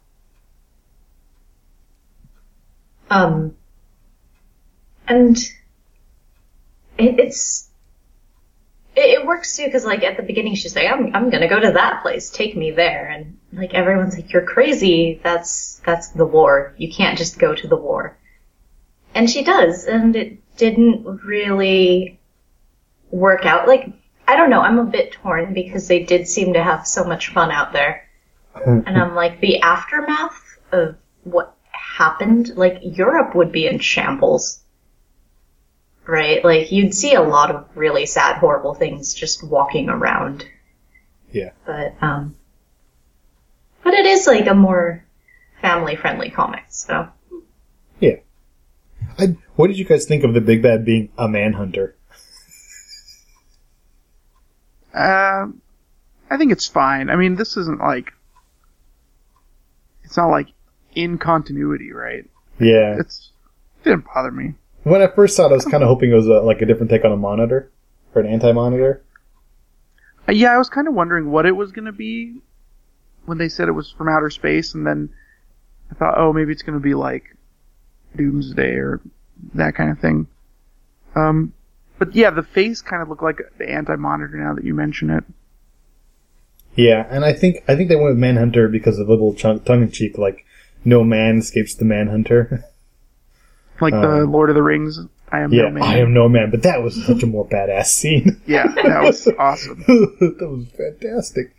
Um, and it, it's, it, it works too, because, like, at the beginning she's like, I'm, I'm gonna go to that place, take me there, and, like, everyone's like, you're crazy, that's, that's the war, you can't just go to the war. And she does, and it didn't really work out, like, I don't know, I'm a bit torn, because they did seem to have so much fun out there, and I'm like, the aftermath of what happened, like, Europe would be in shambles. Right? Like, you'd see a lot of really sad, horrible things just walking around. Yeah. But, um, but it is, like, a more family-friendly comic, so. Yeah. I, what did you guys think of the big bad being a manhunter? Um, I think it's fine. I mean, this isn't like, it's not like in continuity, right? Yeah. It's, it didn't bother me. When I first saw it, I was kind of hoping it was a, like a different take on a monitor, or an anti-monitor. Uh, yeah, I was kind of wondering what it was going to be when they said it was from outer space, and then I thought, oh, maybe it's going to be like Doomsday or that kind of thing. Um, but yeah, the face kind of looked like the anti-monitor now that you mention it. Yeah, and I think I think they went with Manhunter because of a little ch- tongue-in-cheek, like, no man escapes the Manhunter. Like um, the Lord of the Rings, I am yeah, no man. I am no man, but that was such a more badass scene. Yeah, that was awesome. That was fantastic.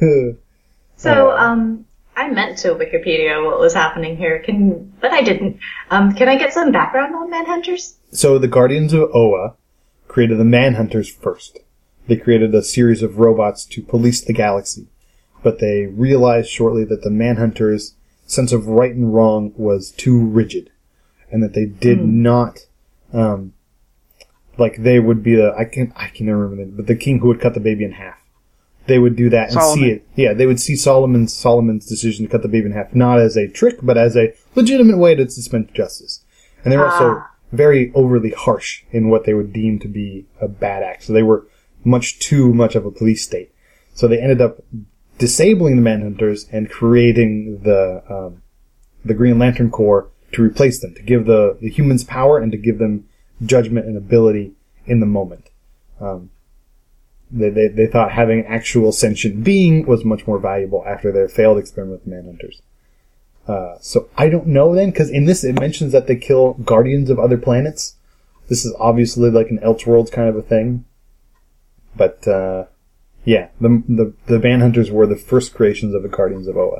So, um, I meant to Wikipedia what was happening here, can, but I didn't. Um, can I get some background on Manhunters? So the Guardians of Oa created the Manhunters first. They created a series of robots to police the galaxy, but they realized shortly that the Manhunters' sense of right and wrong was too rigid, and that they did mm. not, um, like they would be the, I can I can never remember it, but the king who would cut the baby in half. They would do that and Solomon. see it. Yeah, they would see Solomon's Solomon's decision to cut the baby in half not as a trick, but as a legitimate way to dispense justice. And they were also Ah. very overly harsh in what they would deem to be a bad act. So they were much too much of a police state. So they ended up disabling the Manhunters and creating the um, the Green Lantern Corps to replace them, to give the, the humans power and to give them judgment and ability in the moment. Um, they, they they thought having an actual sentient being was much more valuable after their failed experiment with Manhunters. Uh, so I don't know then, because in this it mentions that they kill guardians of other planets. This is obviously like an Elseworlds kind of a thing. But, uh, yeah, the, the, the Manhunters were the first creations of the Guardians of Oa.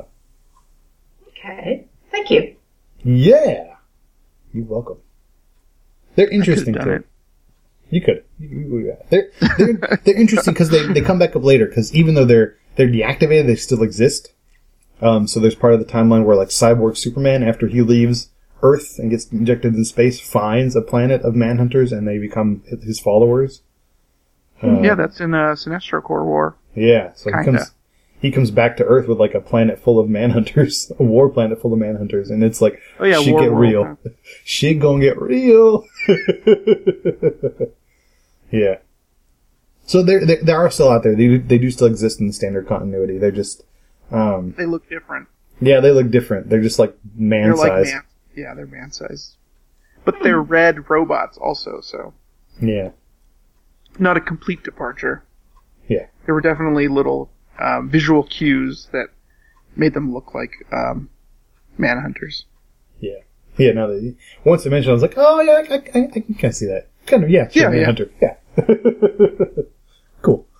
Okay. Thank you. Yeah! You're welcome. They're interesting done too. it. You could. You, you, yeah. They're, they're, they're interesting because they, they come back up later, because even though they're, they're deactivated, they still exist. Um, so there's part of the timeline where, like, Cyborg Superman, after he leaves Earth and gets injected in space, finds a planet of Manhunters and they become his followers. Uh, Yeah, that's in uh, Sinestro Corps War. Yeah, so he Kinda. comes, he comes back to Earth with like a planet full of Manhunters, a war planet full of Manhunters, and it's like, Oh yeah, shit War get World, real. huh? Shit gonna get real. Yeah. So they're, they they are still out there. They do, they do still exist in the standard continuity. They're just, um, They look different. yeah, they look different. They're just like man They're like size. man. Yeah, they're man size. But they're red robots also, so Yeah. not a complete departure. Yeah. There were definitely little um, visual cues that made them look like um, manhunters. Yeah. Yeah, now that, once I mentioned it, I was like, oh yeah, I, I, I can kind of see that. Kind of, yeah, sure, Yeah, yeah. Manhunter. Yeah. Cool.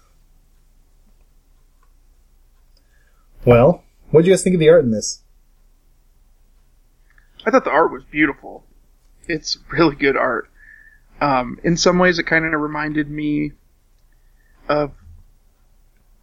Well, what did you guys think of the art in this? I thought the art was beautiful. It's really good art. Um, in some ways, it kind of reminded me of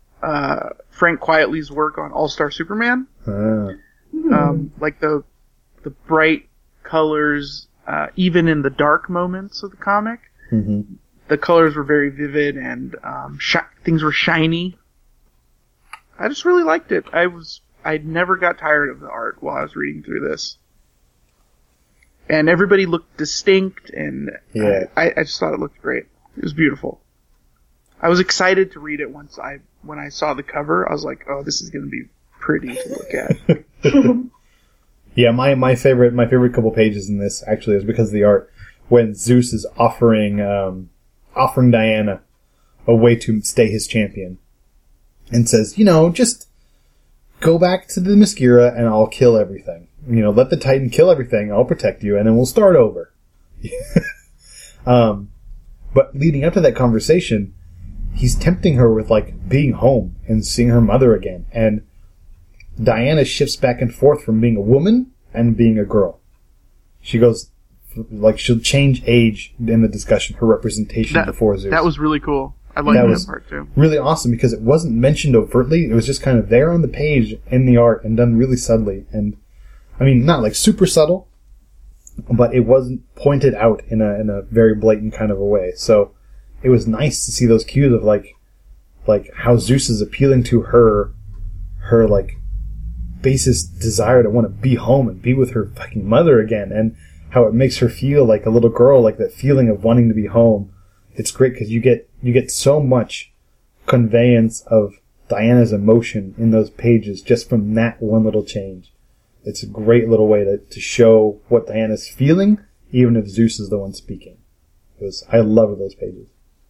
uh, Frank Quietly's work on All-Star Superman. Ah. Um, like the the bright colors, uh, even in the dark moments of the comic. Mm-hmm. The colors were very vivid and um, shi- things were shiny. I just really liked it. I was I never got tired of the art while I was reading through this. And everybody looked distinct, and Yeah. I, I just thought it looked great. It was beautiful. I was excited to read it once I when I saw the cover. I was like, "Oh, this is going to be pretty to look at." Yeah, my, my favorite my favorite couple pages in this actually is because of the art. When Zeus is offering um, offering Diana a way to stay his champion, and says, "You know, just go back to the Themyscira and I'll kill everything. You know, let the Titan kill everything. I'll protect you, and then we'll start over." um, but leading up to that conversation, he's tempting her with, like, being home and seeing her mother again. And Diana shifts back and forth from being a woman and being a girl. She goes, like, she'll change age in the discussion, her representation that, before Zeus. That was really cool. I liked That that, was part too. really awesome because it wasn't mentioned overtly. It was just kind of there on the page in the art and done really subtly. And, I mean, not like super subtle, but it wasn't pointed out in a in a very blatant kind of a way. So it was nice to see those cues of like, like how Zeus is appealing to her, her like basest desire to want to be home and be with her fucking mother again, and how it makes her feel like a little girl, like that feeling of wanting to be home. It's great because you get you get so much conveyance of Diana's emotion in those pages just from that one little change. It's a great little way to, to show what Diana's feeling, even if Zeus is the one speaking. It was, I love those pages.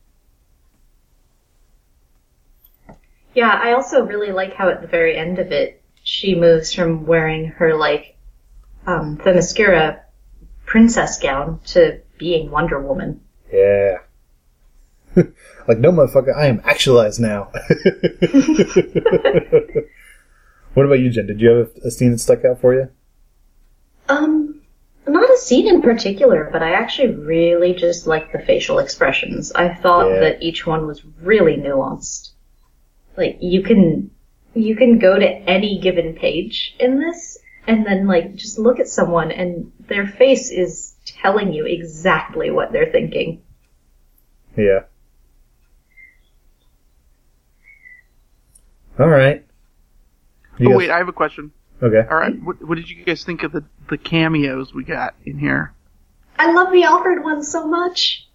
Yeah, I also really like how at the very end of it, she moves from wearing her, like, um, Themyscira princess gown to being Wonder Woman. Yeah. Like, no, motherfucker, I am actualized now. What about you, Jen? Did you have a scene that stuck out for you? Um, not a scene in particular, but I actually really just liked the facial expressions. I thought Yeah. that each one was really nuanced. Like, you can, you can go to any given page in this, and then, like, just look at someone, and their face is telling you exactly what they're thinking. Yeah. All right. You Oh guys- wait, I have a question. Okay. All right, what, what did you guys think of the the cameos we got in here? I love the Alfred one so much.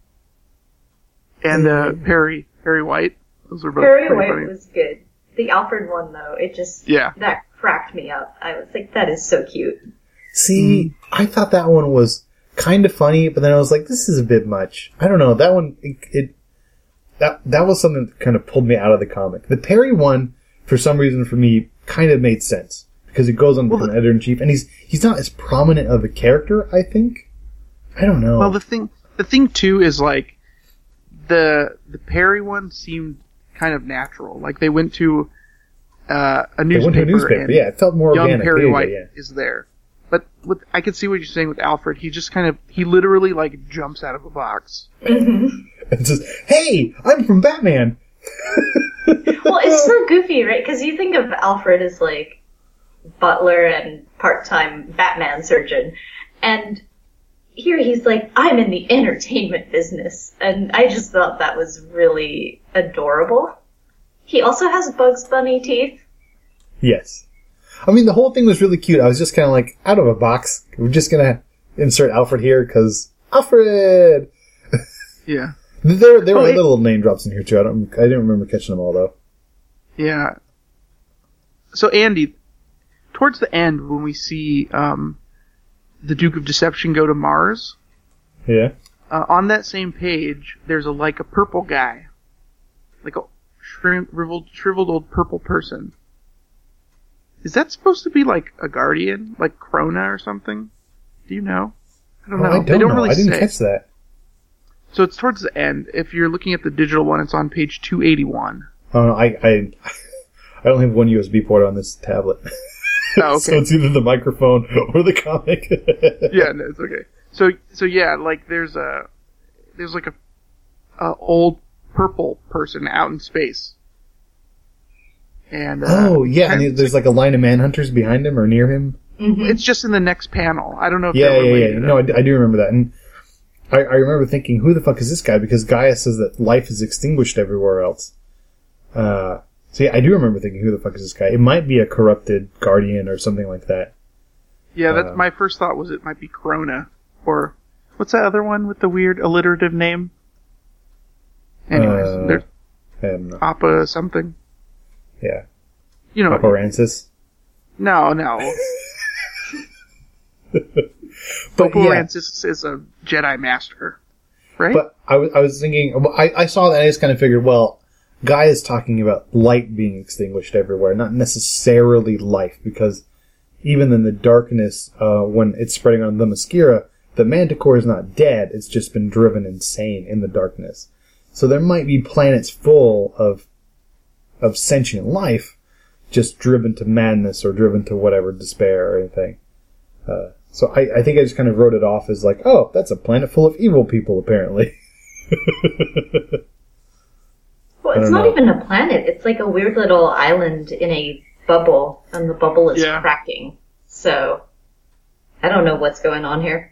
And uh, Perry Perry White, those were both Perry pretty White funny. was good. The Alfred one, though, it just, Yeah. that cracked me up. I was like, that is so cute. See, I thought that one was kind of funny, but then I was like, this is a bit much. I don't know. That one, it, it that that was something that kind of pulled me out of the comic. The Perry one, for some reason, for me, kind of made sense because it goes on to Well, become the- editor in chief, and he's he's not as prominent of a character. I think. I don't know. Well, the thing the thing too is like the the Perry one seemed kind of natural. Like they went to uh, a They newspaper. went to a newspaper. and Yeah, it felt more young organic. Perry There you go, White yeah. is there. But with, I can see what you're saying with Alfred. He just kind of he literally like jumps out of a box. It's just, hey, I'm from Batman. Well, it's so goofy, right? Because you think of Alfred as, like, butler and part-time Batman surgeon. And here he's like, I'm in the entertainment business. And I just thought that was really adorable. He also has Bugs Bunny teeth. Yes. I mean, the whole thing was really cute. I was just kind of like, out of a box. We're just gonna insert Alfred here, because Alfred! Yeah. There, there Oh, were it- little name drops in here, too. I don't, I didn't remember catching them all, though. Yeah. So Andy, towards the end when we see um, the Duke of Deception go to Mars, Yeah? uh, on that same page there's a like a purple guy, like a shriveled, shriveled old purple person. Is that supposed to be like a guardian, like Krona or something? Do you know? I don't Oh, know. I don't they don't know. really I didn't say. catch that. So it's towards the end. If you're looking at the digital one, it's on page two eighty-one. Oh, no, I, I, I only have one U S B port on this tablet. Oh, So okay. it's either the microphone or the comic. Yeah, no, it's okay. So, so yeah, like there's a, there's like a, a old purple person out in space. And uh, Oh, yeah, kind and of- there's like a line of manhunters behind him or near him. Mhm. It's just in the next panel. I don't know if Yeah, they're yeah, related. yeah. No, I, d- I do remember that. And I, I remember thinking, who the fuck is this guy? Because Gaia says that life is extinguished everywhere else. Uh, so yeah, I do remember thinking, who the fuck is this guy? It might be a corrupted guardian or something like that. Yeah, that's Uh, my first thought was it might be Corona. Or, what's that other one with the weird alliterative name? Anyways, Uh, there's I don't know. Appa something. Yeah. You know. Papa Rancis. No, no. But Popo yeah. Rancis is a Jedi Master, right? But I was, I was thinking, well, I, I saw that and I just kind of figured, well, Guy is talking about light being extinguished everywhere, not necessarily life, because even in the darkness, uh, when it's spreading on the Themyscira, the Manticore is not dead, it's just been driven insane in the darkness. So there might be planets full of, of sentient life, just driven to madness or driven to whatever, despair or anything. Uh, so I, I think I just kind of wrote it off as like, oh, that's a planet full of evil people, apparently. Well, I it's don't not know. even a planet. It's like a weird little island in a bubble, and the bubble is Yeah. cracking. So, I don't know what's going on here.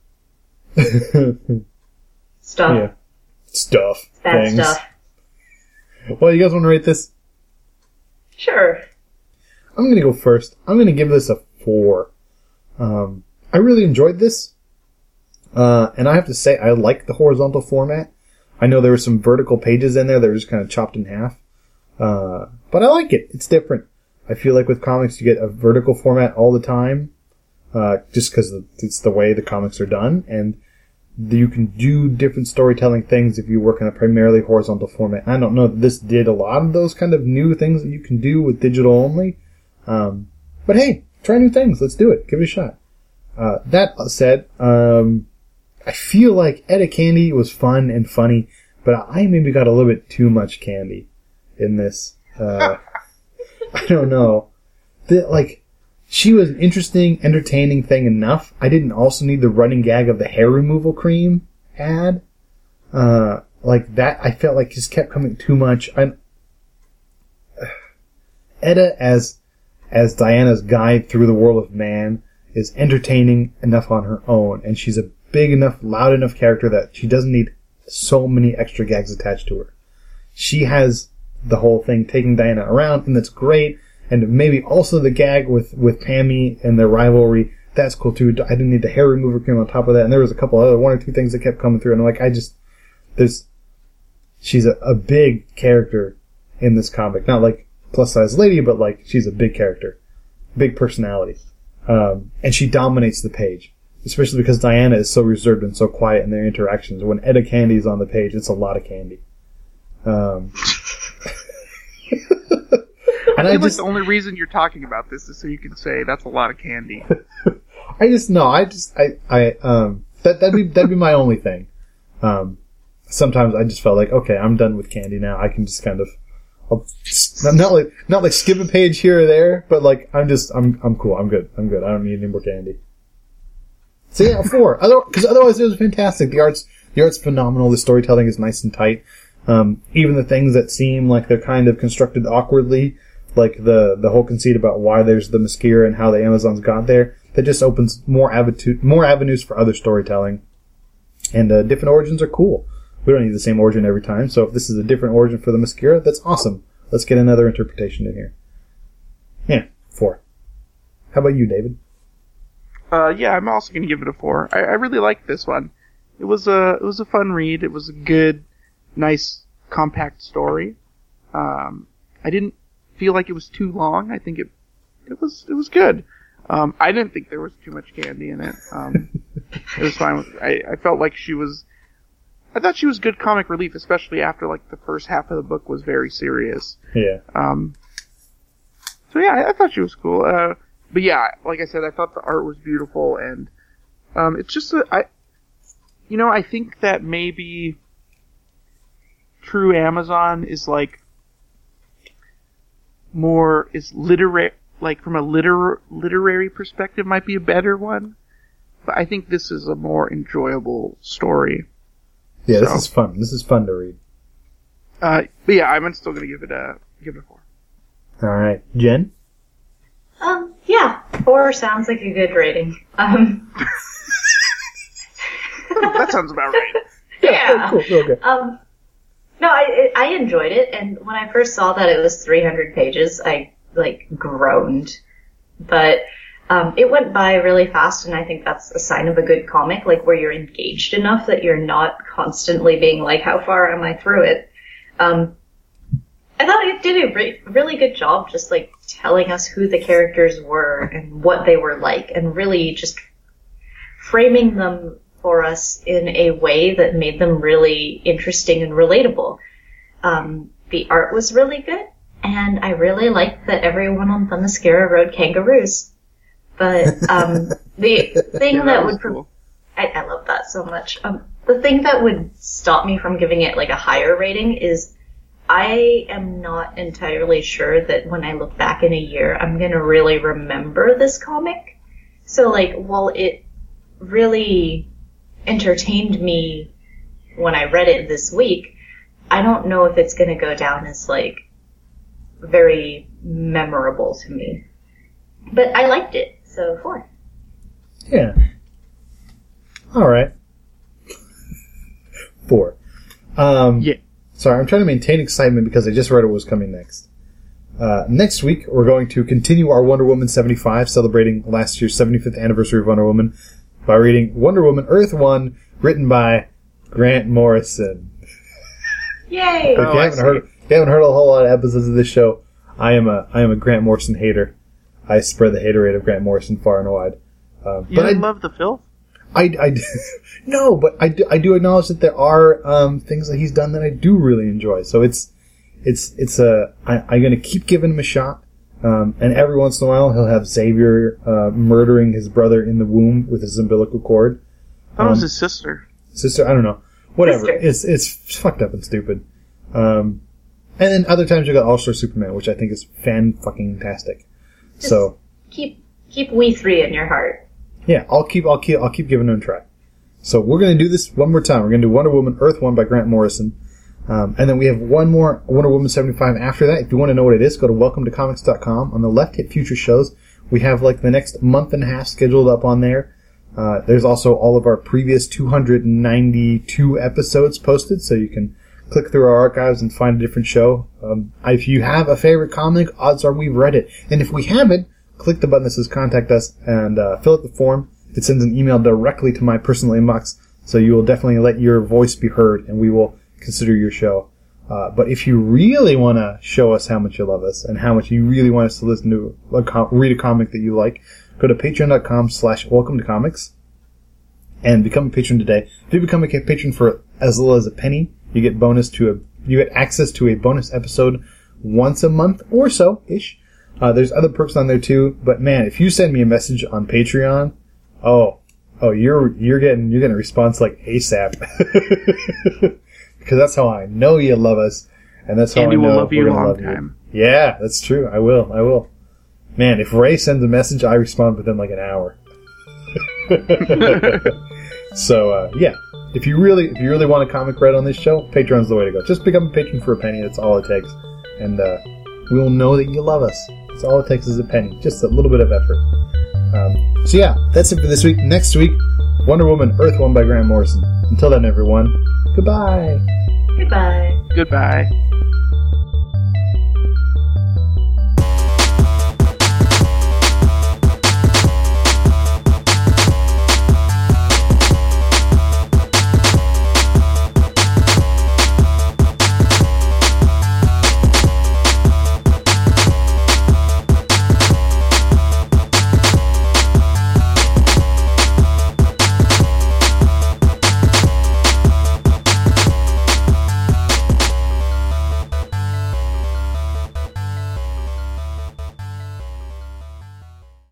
Stuff. Yeah. Stuff. Bad things. stuff. Well, you guys want to rate this? Sure. I'm going to go first. I'm going to give this a four. Um, I really enjoyed this. Uh, and I have to say, I like the horizontal format. I know there were some vertical pages in there that were just kind of chopped in half. Uh, but I like it. It's different. I feel like with comics, you get a vertical format all the time. Uh, just because it's the way the comics are done. And you can do different storytelling things if you work in a primarily horizontal format. I don't know that this did a lot of those kind of new things that you can do with digital only. Um, but hey, try new things. Let's do it. Give it a shot. Uh, that said, um, I feel like Etta Candy was fun and funny, but I maybe got a little bit too much candy in this. Uh, I don't know. The, like, she was an interesting, entertaining thing enough. I didn't also need the running gag of the hair removal cream ad. Uh, like that, I felt like just kept coming too much. I, Etta as, as Diana's guide through the world of man is entertaining enough on her own, and she's a big enough, loud enough character that she doesn't need so many extra gags attached to her. She has the whole thing taking Diana around, and that's great. And maybe also the gag with, with Pammy and their rivalry, that's cool too. I didn't need the hair remover cream on top of that. And there was a couple other, one or two things that kept coming through. And I'm like, I just, there's, she's a, a big character in this comic. Not like plus size lady, but like she's a big character. Big personality. Um, and she dominates the page. Especially because Diana is so reserved and so quiet in their interactions. When Etta Candy's on the page, it's a lot of candy. Um, and I I feel like just, the only reason you're talking about this is so you can say that's a lot of candy. I just, no, I just, I, I, um, that, that'd be, that'd be my only thing. Um, sometimes I just felt like, okay, I'm done with candy now. I can just kind of, I'll, not, not like, not like skip a page here or there, but like, I'm just, I'm, I'm cool. I'm good. I'm good. I don't need any more candy. So yeah, four. Other, cause otherwise it was fantastic. The art's, the art's phenomenal. The storytelling is nice and tight. Um, even the things that seem like they're kind of constructed awkwardly, like the, the whole conceit about why there's the Themyscira and how the Amazons got there, that just opens more avenue, more avenues for other storytelling. And, uh, different origins are cool. We don't need the same origin every time, so if this is a different origin for the Themyscira, that's awesome. Let's get another interpretation in here. Yeah, four. How about you, David? Uh, yeah, I'm also gonna give it a four. I, I really liked this one. It was a, it was a fun read. It was a good, nice, compact story. Um, I didn't feel like it was too long. I think it, it was, it was good. Um, I didn't think there was too much candy in it. Um, it was fine with, I, I felt like she was, I thought she was good comic relief, especially after like the first half of the book was very serious. Yeah. Um, so yeah, I, I thought she was cool. Uh, but yeah, like I said, I thought the art was beautiful, and um, it's just a, I, you know, I think that maybe True Amazon is like more is literary, like from a liter literary perspective, might be a better one. But I think this is a more enjoyable story. Yeah, this So. is fun. This is fun to read. Uh, but yeah, I'm still gonna give it a give it a four. Alright. Jen? Um, yeah. Four sounds like a good rating. Um, That sounds about right. yeah. Oh, cool. Okay. Um, no, I I enjoyed it, and when I first saw that it was three hundred pages, I like groaned. But um, it went by really fast, and I think that's a sign of a good comic, like where you're engaged enough that you're not constantly being like, "How far am I through it?" Um, I thought it did a re- really good job, just like telling us who the characters were and what they were like, and really just framing them for us in a way that made them really interesting and relatable. Um, the art was really good, and I really liked that everyone on Themyscira rode kangaroos. But um, the thing Yeah, that, that was would pro- cool. I, I love that so much. Um, the thing that would stop me from giving it like a higher rating is I am not entirely sure that when I look back in a year, I'm gonna really remember this comic. So like, while it really entertained me when I read it this week, I don't know if it's gonna go down as like very memorable to me. But I liked it, so four. Yeah. All right. Four. Um, Yeah. Sorry, I'm trying to maintain excitement because I just read what was coming next. Uh, next week, we're going to continue our Wonder Woman seventy-five, celebrating last year's seventy-fifth anniversary of Wonder Woman, by reading Wonder Woman Earth one, written by Grant Morrison. Yay! If you Oh, I haven't see. heard, if you haven't heard a whole lot of episodes of this show, I am a I am a Grant Morrison hater. I spread the haterade of Grant Morrison far and wide. Um, You but I didn't love the filth? I, I, no, but I do, I do acknowledge that there are um, things that he's done that I do really enjoy. So it's it's it's a I, I'm going to keep giving him a shot. Um, and every once in a while, he'll have Xavier uh, murdering his brother in the womb with his umbilical cord. I thought it was Um, his sister. Sister, I don't know. Whatever. Sister. It's it's fucked up and stupid. Um, and then other times you got All Star Superman, which I think is fan fucking tastic. So Keep keep we three in your heart. yeah, I'll keep I'll keep I'll keep giving it a try. So we're gonna do this one more time. We're gonna do Wonder Woman Earth one by Grant Morrison. Um, and then we have one more Wonder Woman seventy-five after that. If you want to know what it is, go to welcome to comics dot com. On the left, hit future shows. We have like the next month and a half scheduled up on there. Uh, there's also all of our previous two hundred ninety-two episodes posted, so you can click through our archives and find a different show. Um, if you have a favorite comic, odds are we've read it. And if we haven't, click the button that says contact us and uh, fill out the form. It sends an email directly to my personal inbox, so you will definitely let your voice be heard, and we will consider your show. Uh, but if you really want to show us how much you love us and how much you really want us to listen to, a com- read a comic that you like, go to patreon dot com slash welcome to comics and become a patron today. If you become a patron for as little as a penny, you get bonus to a you get access to a bonus episode once a month or so ish. Uh, there's other perks on there too, but man, if you send me a message on Patreon, oh, oh, you're you're getting you're getting a response like ASAP. Because that's how I know you love us, and that's how Andy I know will love you we're a gonna long love time. you. Yeah, that's true. I will. I will. Man, if Ray sends a message, I respond within like an hour. So uh, yeah, if you really if you really want a comic read on this show, Patreon's the way to go. Just become a patron for a penny. That's all it takes, and uh, we'll know that you love us. That's all it takes is a penny, just a little bit of effort. Um, so yeah, that's it for this week. Next week, Wonder Woman Earth one by Grant Morrison. Until then, everyone, goodbye. Goodbye. Goodbye.